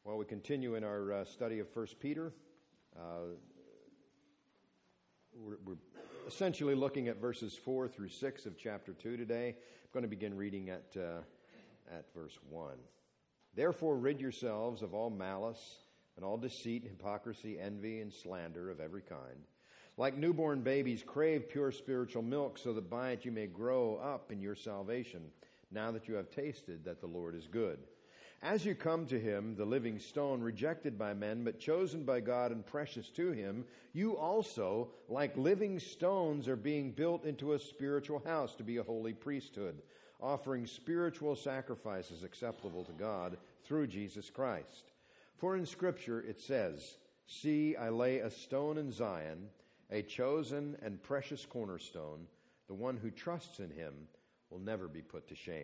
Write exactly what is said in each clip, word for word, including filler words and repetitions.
While we continue in our uh, study of First Peter, uh, we're, we're essentially looking at verses four through six of chapter two today. I'm going to begin reading at, uh, at verse one. Therefore rid yourselves of all malice and all deceit, hypocrisy, envy, and slander of every kind. Like newborn babies, crave pure spiritual milk, so that by it you may grow up in your salvation, now that you have tasted that the Lord is good. As you come to him, the living stone, rejected by men, but chosen by God and precious to him, you also, like living stones, are being built into a spiritual house to be a holy priesthood, offering spiritual sacrifices acceptable to God through Jesus Christ. For in Scripture it says, "See, I lay a stone in Zion, a chosen and precious cornerstone. The one who trusts in him will never be put to shame."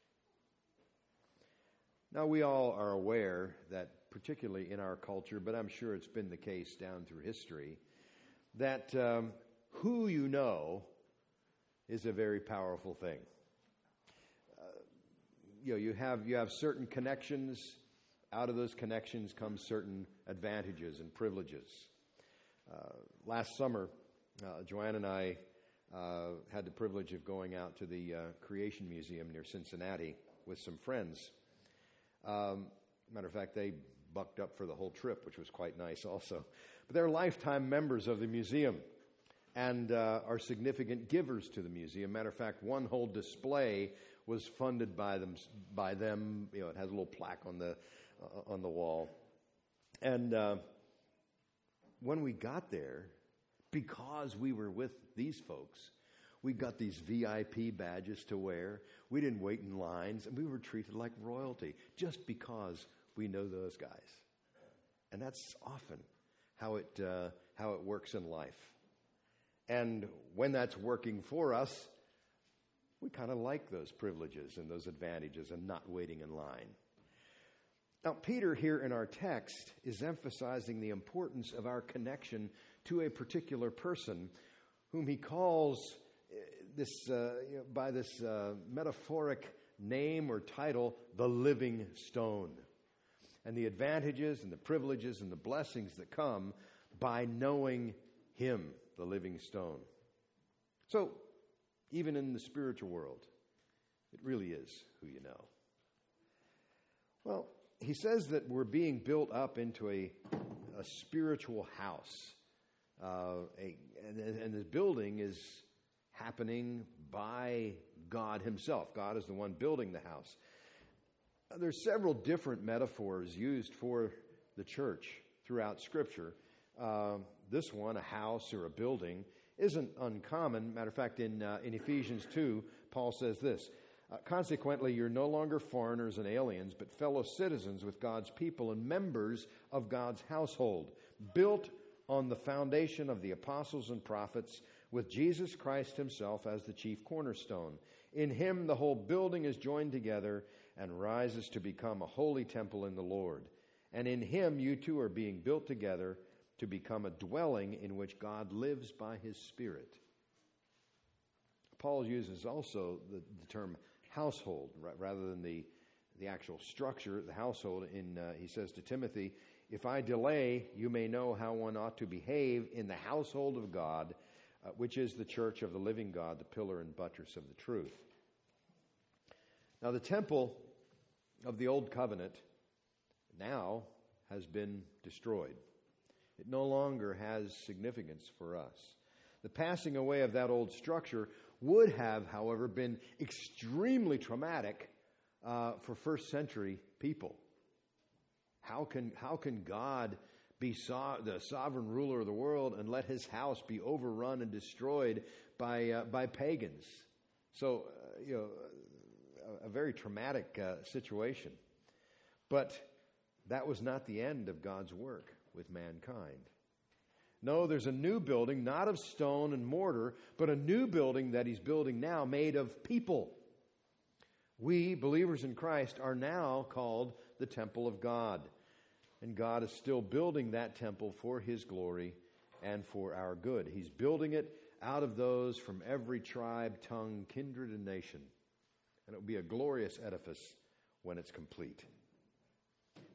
Now, we all are aware that, particularly in our culture, but I'm sure it's been the case down through history, that um, who you know is a very powerful thing. Uh, you know, you have you have certain connections. Out of those connections come certain advantages and privileges. Uh, last summer, uh, Joanne and I uh, had the privilege of going out to the uh, Creation Museum near Cincinnati with some friends. Um, matter of fact, they bucked up for the whole trip, which was quite nice also. But they're lifetime members of the museum and uh, are significant givers to the museum. Matter of fact, one whole display was funded by them. By them, you know, it has a little plaque on the uh, on the wall. And uh, when we got there, because we were with these folks, we got these V I P badges to wear. We didn't wait in lines, and we were treated like royalty just because we know those guys. And that's often how it uh, how it works in life. And when that's working for us, we kind of like those privileges and those advantages and not waiting in line. Now, Peter here in our text is emphasizing the importance of our connection to a particular person whom he calls this uh, you know, by this uh, metaphoric name or title, the living stone, and the advantages and the privileges and the blessings that come by knowing him, the living stone. So, even in the spiritual world, it really is who you know. Well, he says that we're being built up into a, a spiritual house, uh, a, and, and the building is happening by God himself. God is the one building the house. There's several different metaphors used for the church throughout Scripture. Uh, this one, a house or a building, isn't uncommon. Matter of fact, in, uh, in Ephesians two, Paul says this, uh, "Consequently, you're no longer foreigners and aliens, but fellow citizens with God's people and members of God's household, built on the foundation of the apostles and prophets, with Jesus Christ himself as the chief cornerstone. In him the whole building is joined together and rises to become a holy temple in the Lord. And in him you two are being built together to become a dwelling in which God lives by his Spirit." Paul uses also the, the term household rather than the, the actual structure, the household. In uh, he says to Timothy, "If I delay, you may know how one ought to behave in the household of God, Uh, which is the church of the living God, the pillar and buttress of the truth." Now, the temple of the Old Covenant now has been destroyed. It no longer has significance for us. The passing away of that old structure would have, however, been extremely traumatic uh, for first century people. How can, how can God be so, the sovereign ruler of the world and let his house be overrun and destroyed by uh, by pagans? So, uh, you know, a, a very traumatic uh, situation. But that was not the end of God's work with mankind. No, there's a new building, not of stone and mortar, but a new building that he's building now made of people. We, believers in Christ, are now called the temple of God. And God is still building that temple for his glory and for our good. He's building it out of those from every tribe, tongue, kindred, and nation. And it will be a glorious edifice when it's complete.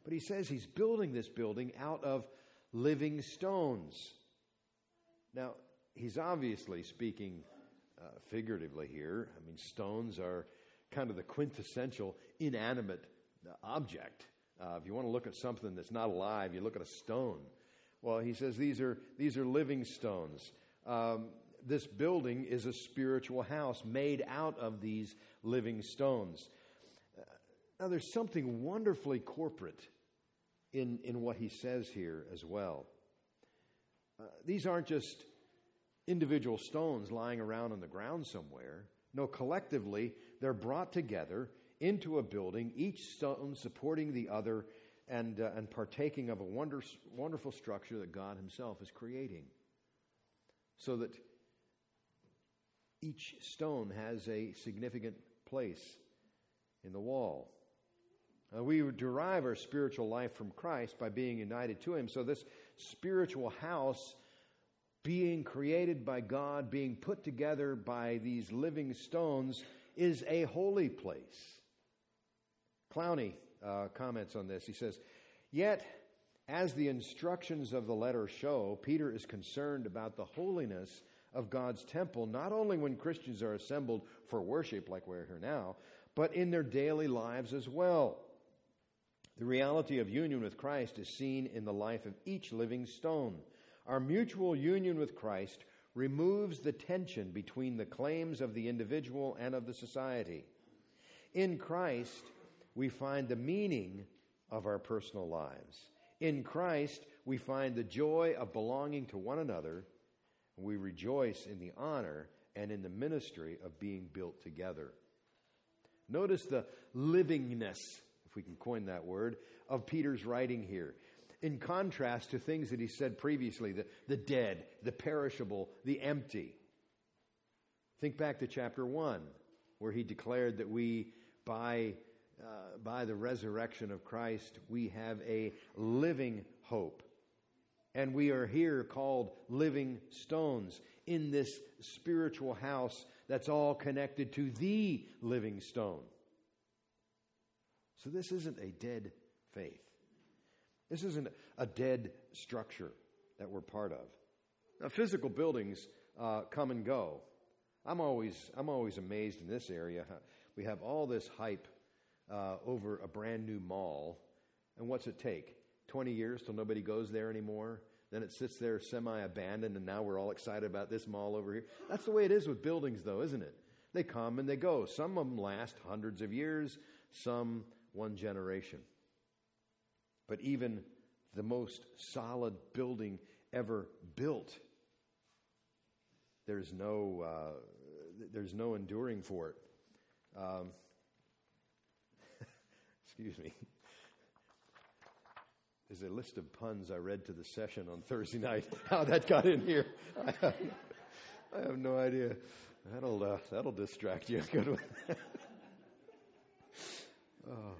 But he says he's building this building out of living stones. Now, he's obviously speaking uh, figuratively here. I mean, stones are kind of the quintessential inanimate uh, object. Uh, if you want to look at something that's not alive, you look at a stone. Well, he says these are these are living stones. Um, this building is a spiritual house made out of these living stones. Uh, now, there's something wonderfully corporate in, in what he says here as well. Uh, these aren't just individual stones lying around on the ground somewhere. No, collectively, they're brought together into a building, each stone supporting the other and, uh, and partaking of a wonder, wonderful structure that God himself is creating. So that each stone has a significant place in the wall. Uh, we derive our spiritual life from Christ by being united to him. So this spiritual house being created by God, being put together by these living stones, is a holy place. Clowney uh, comments on this. He says, "Yet, as the instructions of the letter show, Peter is concerned about the holiness of God's temple, not only when Christians are assembled for worship like we're here now, but in their daily lives as well. The reality of union with Christ is seen in the life of each living stone. Our mutual union with Christ removes the tension between the claims of the individual and of the society. In Christ, we find the meaning of our personal lives. In Christ, we find the joy of belonging to one another. We rejoice in the honor and in the ministry of being built together." Notice the livingness, if we can coin that word, of Peter's writing here. In contrast to things that he said previously, the, the dead, the perishable, the empty. Think back to chapter one, where he declared that we, by, uh, by the resurrection of Christ, we have a living hope. And we are here called living stones in this spiritual house that's all connected to the living stone. So this isn't a dead faith. This isn't a dead structure that we're part of. Now, physical buildings uh, come and go. I'm always I'm always amazed in this area. We have all this hype uh, over a brand new mall, and what's it take? twenty years till nobody goes there anymore? Then it sits there semi-abandoned, and now we're all excited about this mall over here. That's the way it is with buildings, though, isn't it? They come and they go. Some of them last hundreds of years, some one generation. But even the most solid building ever built, there's no uh, there's no enduring for it. Um, excuse me. There's a list of puns I read to the session on Thursday night. How that got in here, I have, I have no idea. That'll uh, that'll distract you. Good one. Oh.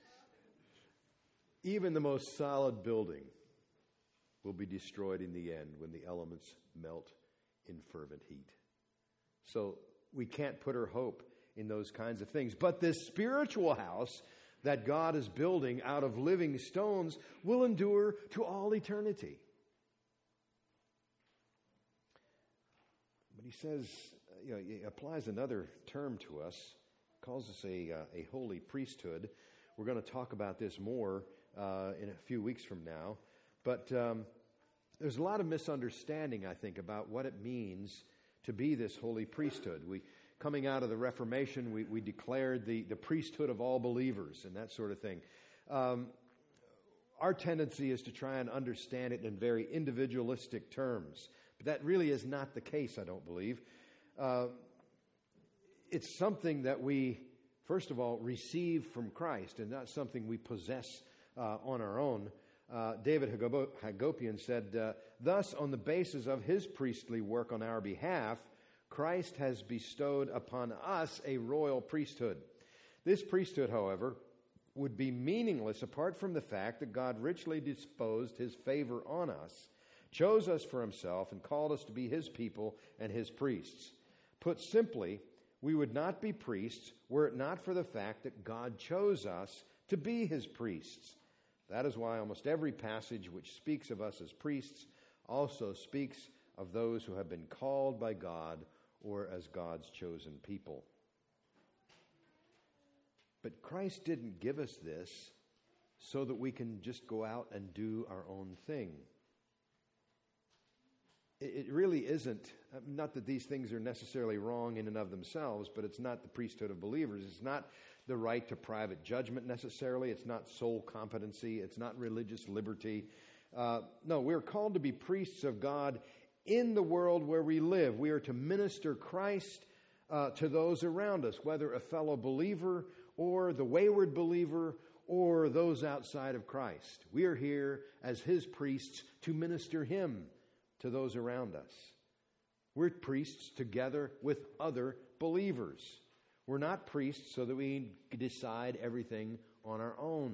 Even the most solid building will be destroyed in the end when the elements melt in fervent heat. So we can't put our hope in those kinds of things. But this spiritual house that God is building out of living stones will endure to all eternity. But he says, you know, he applies another term to us, calls us a, uh, a holy priesthood. We're going to talk about this more uh, in a few weeks from now. But um, there's a lot of misunderstanding, I think, about what it means to be this holy priesthood. We, coming out of the Reformation, we, we declared the, the priesthood of all believers and that sort of thing. Um, our tendency is to try and understand it in very individualistic terms. But that really is not the case, I don't believe. Uh, it's something that we, first of all, receive from Christ, and not something we possess uh, on our own. Uh, David Hagopian said, uh, "Thus, on the basis of his priestly work on our behalf, Christ has bestowed upon us a royal priesthood. This priesthood, however, would be meaningless apart from the fact that God richly disposed his favor on us, chose us for himself, and called us to be his people and his priests. Put simply, we would not be priests were it not for the fact that God chose us to be his priests. That is why almost every passage which speaks of us as priests also speaks of those who have been called by God or as God's chosen people. But Christ didn't give us this so that we can just go out and do our own thing. It really isn't, not that these things are necessarily wrong in and of themselves, but it's not the priesthood of believers. It's not the right to private judgment necessarily. It's not sole competency. It's not religious liberty. Uh, no, we're called to be priests of God in the world where we live. We are to minister Christ uh, to those around us, whether a fellow believer or the wayward believer or those outside of Christ. We are here as His priests to minister Him to those around us. We're priests together with other believers. We're not priests so that we decide everything on our own.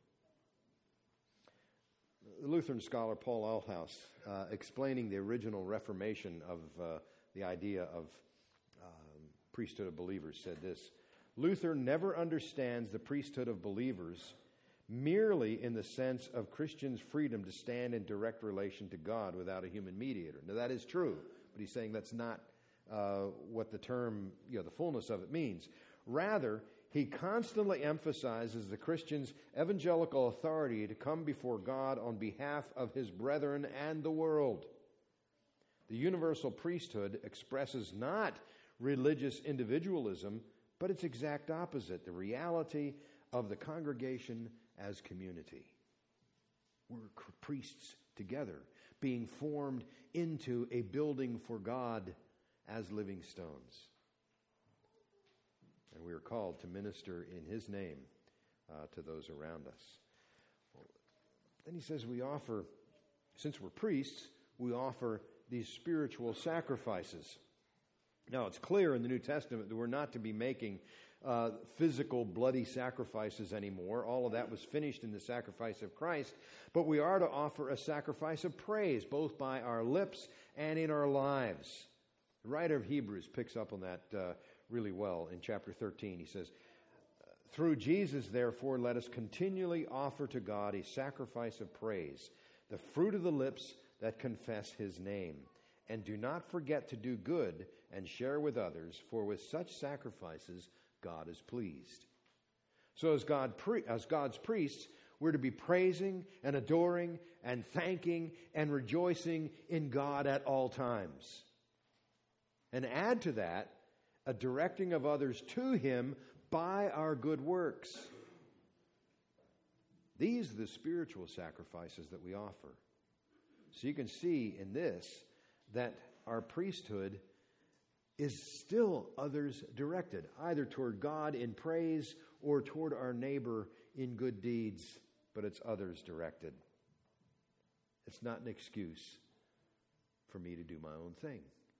The Lutheran scholar Paul Althaus, uh, explaining the original Reformation of uh, the idea of um, priesthood of believers, said this: Luther never understands the priesthood of believers merely in the sense of Christians' freedom to stand in direct relation to God without a human mediator. Now, that is true, but he's saying that's not uh, what the term, you know, the fullness of it means. Rather, he constantly emphasizes the Christian's evangelical authority to come before God on behalf of his brethren and the world. The universal priesthood expresses not religious individualism, but its exact opposite, the reality of the congregation as community. We're priests together, being formed into a building for God as living stones. And we are called to minister in His name uh, to those around us. Well, then he says we offer, since we're priests, we offer these spiritual sacrifices. Now, it's clear in the New Testament that we're not to be making uh, physical, bloody sacrifices anymore. All of that was finished in the sacrifice of Christ. But we are to offer a sacrifice of praise, both by our lips and in our lives. The writer of Hebrews picks up on that uh, really well in chapter thirteen. He says, "Through Jesus, therefore, let us continually offer to God a sacrifice of praise, the fruit of the lips that confess His name. And do not forget to do good and share with others, for with such sacrifices God is pleased." So as God pre- as God's priests, we're to be praising and adoring and thanking and rejoicing in God at all times. And add to that a directing of others to Him by our good works. These are the spiritual sacrifices that we offer. So you can see in this that our priesthood is still others directed, either toward God in praise or toward our neighbor in good deeds, but it's others directed. It's not an excuse for me to do my own thing.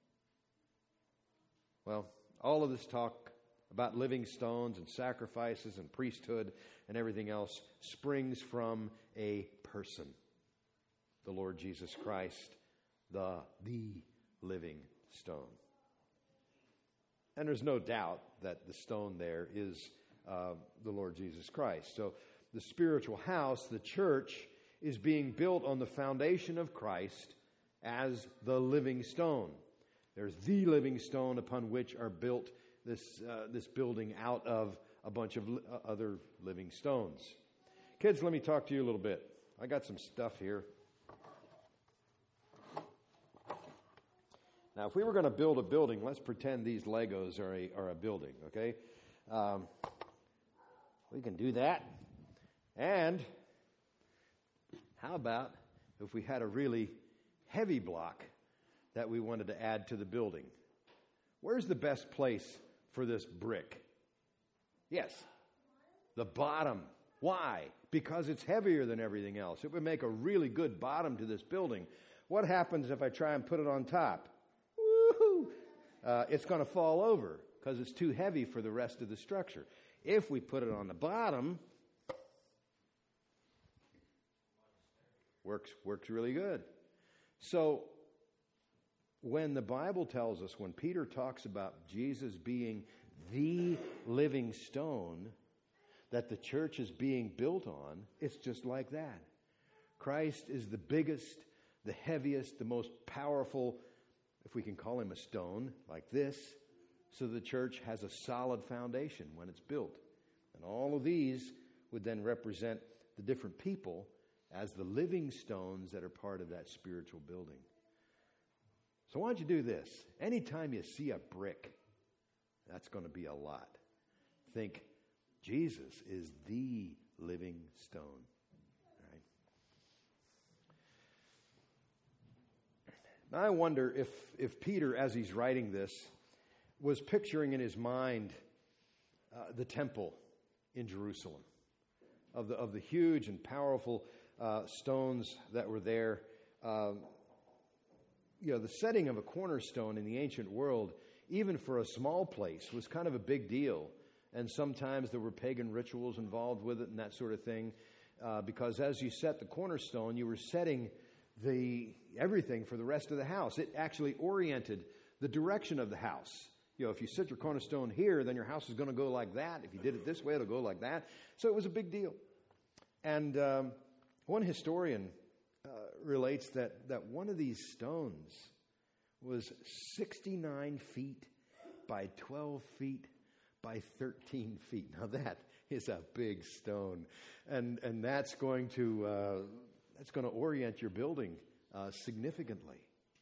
Well, all of this talk about living stones and sacrifices and priesthood and everything else springs from a person, the Lord Jesus Christ, the, the living stone. And there's no doubt that the stone there is uh, the Lord Jesus Christ. So the spiritual house, the church, is being built on the foundation of Christ as the living stone. There's the living stone upon which are built this uh, this building out of a bunch of li- uh, other living stones. Kids, let me talk to you a little bit. I got some stuff here. Now, if we were going to build a building, let's pretend these Legos are a, are a building, okay? Um, we can do that. And how about if we had a really heavy block that we wanted to add to the building? Where's the best place for this brick? Yes, the bottom. Why? Because it's heavier than everything else. It would make a really good bottom to this building. What happens if I try and put it on top? Woo-hoo! Uh, it's going to fall over because it's too heavy for the rest of the structure. If we put it on the bottom, works works really good. So when the Bible tells us, when Peter talks about Jesus being the living stone, that the church is being built on, it's just like that. Christ is the biggest, the heaviest, the most powerful, if we can call him a stone, like this, so the church has a solid foundation when it's built. And all of these would then represent the different people as the living stones that are part of that spiritual building. So why don't you do this? Anytime you see a brick, that's going to be a lot. Think, Jesus is the living stone. Right? Now I wonder if, if Peter, as he's writing this, was picturing in his mind uh, the temple in Jerusalem, of the, of the huge and powerful uh, stones that were there. Um, you know, the setting of a cornerstone in the ancient world, even for a small place, was kind of a big deal. And sometimes there were pagan rituals involved with it and that sort of thing. Uh, because as you set the cornerstone, you were setting the everything for the rest of the house. It actually oriented the direction of the house. You know, if you set your cornerstone here, then your house is going to go like that. If you did it this way, it'll go like that. So it was a big deal. And um, one historian uh, relates that, that one of these stones was sixty-nine feet by twelve feet by thirteen feet. Now that is a big stone. And and that's going to uh, that's going to orient your building uh, significantly.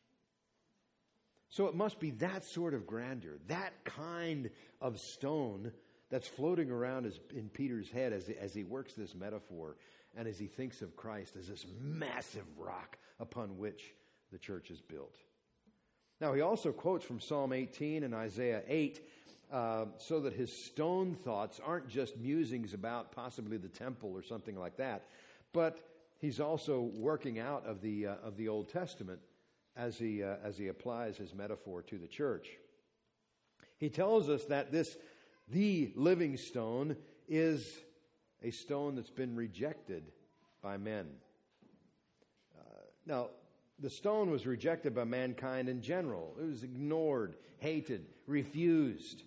So it must be that sort of grandeur, that kind of stone that's floating around as, in Peter's head as he, as he works this metaphor and as he thinks of Christ as this massive rock upon which the church is built. Now, he also quotes from Psalm eighteen and Isaiah eight uh, so that his stone thoughts aren't just musings about possibly the temple or something like that, but he's also working out of the uh, of the Old Testament as he uh, as he applies his metaphor to the church. He tells us that this, the living stone, is a stone that's been rejected by men. Uh, now, the stone was rejected by mankind in general. It was ignored, hated, refused.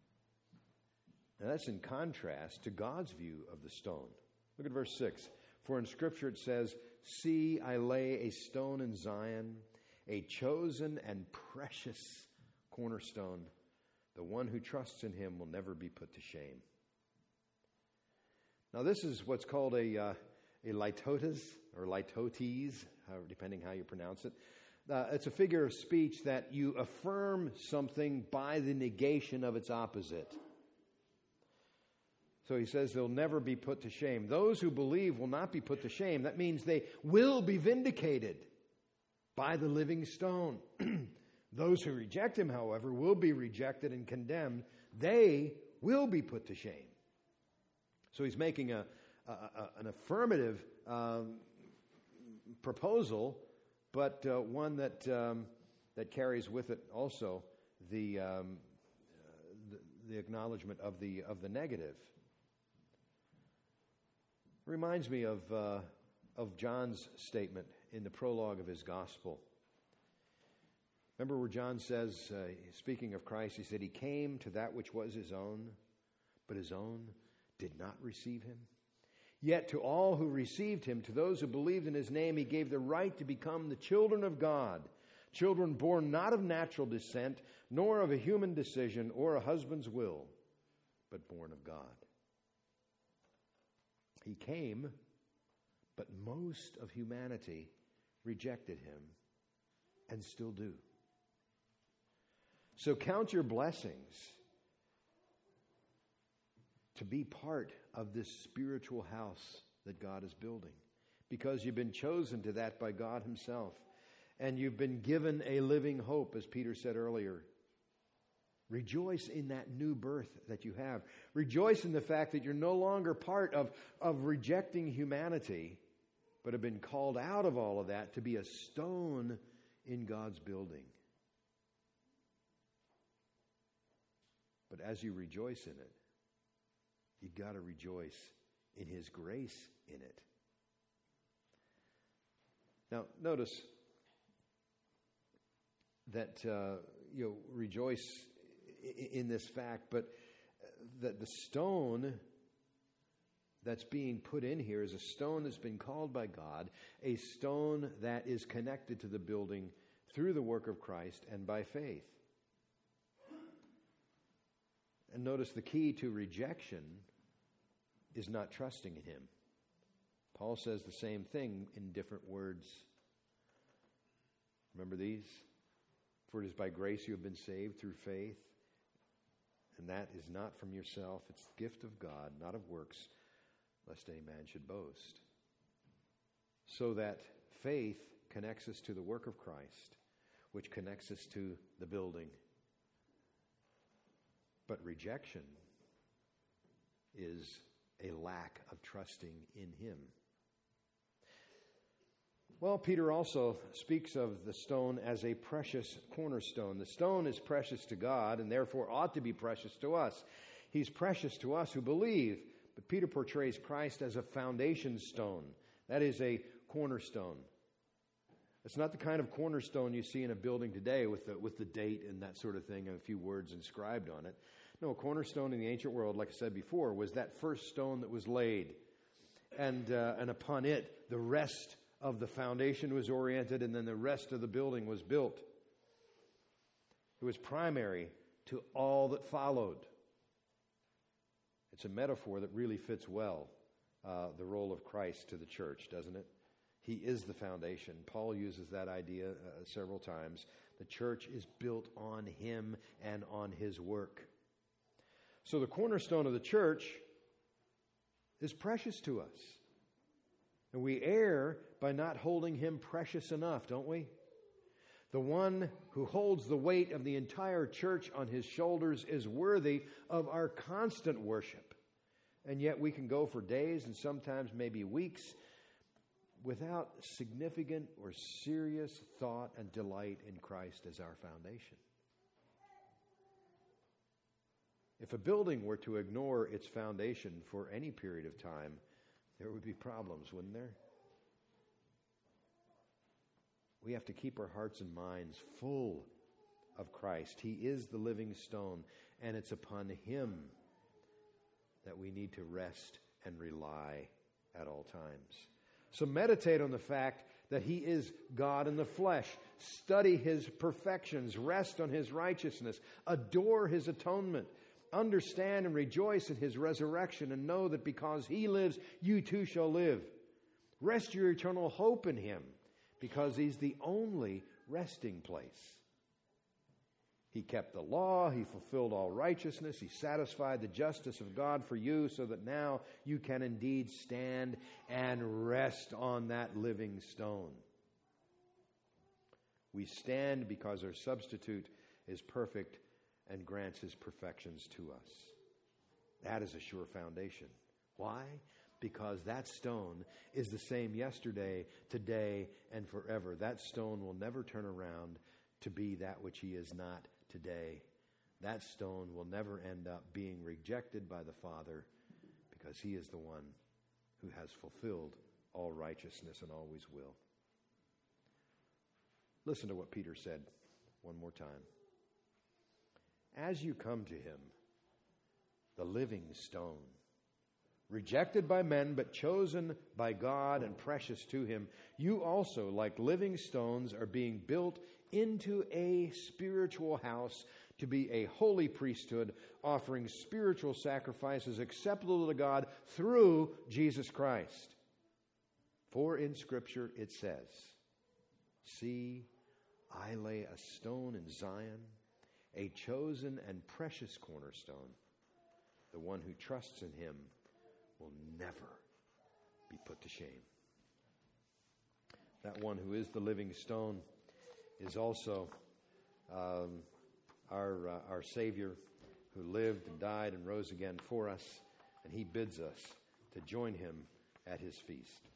Now, that's in contrast to God's view of the stone. Look at verse six. For in Scripture it says, "See, I lay a stone in Zion, a chosen and precious cornerstone. The one who trusts in him will never be put to shame." Now, this is what's called a uh, a litotes or litotes, depending how you pronounce it. Uh, it's a figure of speech that you affirm something by the negation of its opposite. So he says they'll never be put to shame. Those who believe will not be put to shame. That means they will be vindicated by the living stone. Those who reject him, however, will be rejected and condemned. They will be put to shame. So he's making a, a, a an affirmative um, proposal, but uh, one that um, that carries with it also the, um, uh, the the acknowledgement of the of the negative. Reminds me of uh, of John's statement in the prologue of his gospel. Remember where John says, uh, speaking of Christ, he said, "He came to that which was his own, but his own did not receive him. Yet to all who received him, to those who believed in his name, he gave the right to become the children of God, children born not of natural descent, nor of a human decision or a husband's will, but born of God." He came, but most of humanity rejected him and still do. So count your blessings to be part of this spiritual house that God is building, because you've been chosen to that by God himself, and you've been given a living hope, as Peter said earlier. Rejoice in that new birth that you have. Rejoice in the fact that you're no longer part of, of rejecting humanity, but have been called out of all of that to be a stone in God's building. But as you rejoice in it, you've got to rejoice in his grace in it. Now, notice that uh, you know, rejoice in this fact, but that the stone that's being put in here is a stone that's been called by God, a stone that is connected to the building through the work of Christ and by faith. And notice the key to rejection is not trusting in him. Paul says the same thing in different words. Remember these? For it is by grace you have been saved through faith, and that is not from yourself. It's the gift of God, not of works, lest any man should boast. So that faith connects us to the work of Christ, which connects us to the building. But rejection is a lack of trusting in him. Well, Peter also speaks of the stone as a precious cornerstone. The stone is precious to God and therefore ought to be precious to us. He's precious to us who believe, but Peter portrays Christ as a foundation stone. That is a cornerstone. It's not the kind of cornerstone you see in a building today with the, with the date and that sort of thing and a few words inscribed on it. No, a cornerstone in the ancient world, like I said before, was that first stone that was laid. And, uh, and upon it, the rest of the foundation was oriented, and then the rest of the building was built. It was primary to all that followed. It's a metaphor that really fits well uh, the role of Christ to the church, doesn't it? He is the foundation. Paul uses that idea uh, several times. The church is built on him and on his work. So the cornerstone of the church is precious to us. And we err by not holding him precious enough, don't we? The one who holds the weight of the entire church on his shoulders is worthy of our constant worship. And yet we can go for days and sometimes maybe weeks without significant or serious thought and delight in Christ as our foundation. If a building were to ignore its foundation for any period of time, there would be problems, wouldn't there? We have to keep our hearts and minds full of Christ. He is the living stone, and it's upon him that we need to rest and rely at all times. So meditate on the fact that he is God in the flesh. Study his perfections. Rest on his righteousness. Adore his atonement. Understand and rejoice in his resurrection, and know that because he lives, you too shall live. Rest your eternal hope in him, because he's the only resting place. He kept the law, he fulfilled all righteousness, he satisfied the justice of God for you, so that now you can indeed stand and rest on that living stone. We stand because our substitute is perfect and grants his perfections to us. That is a sure foundation. Why? Because that stone is the same yesterday, today, and forever. That stone will never turn around to be that which he is not today. That stone will never end up being rejected by the Father, because he is the one who has fulfilled all righteousness and always will. Listen to what Peter said one more time. As you come to him, the living stone, rejected by men but chosen by God and precious to him, you also, like living stones, are being built into a spiritual house to be a holy priesthood, offering spiritual sacrifices acceptable to God through Jesus Christ. For in Scripture it says, "See, I lay a stone in Zion, a chosen and precious cornerstone. The one who trusts in him will never be put to shame." That one who is the living stone is also um, our, uh, our Savior, who lived and died and rose again for us, and he bids us to join him at his feast.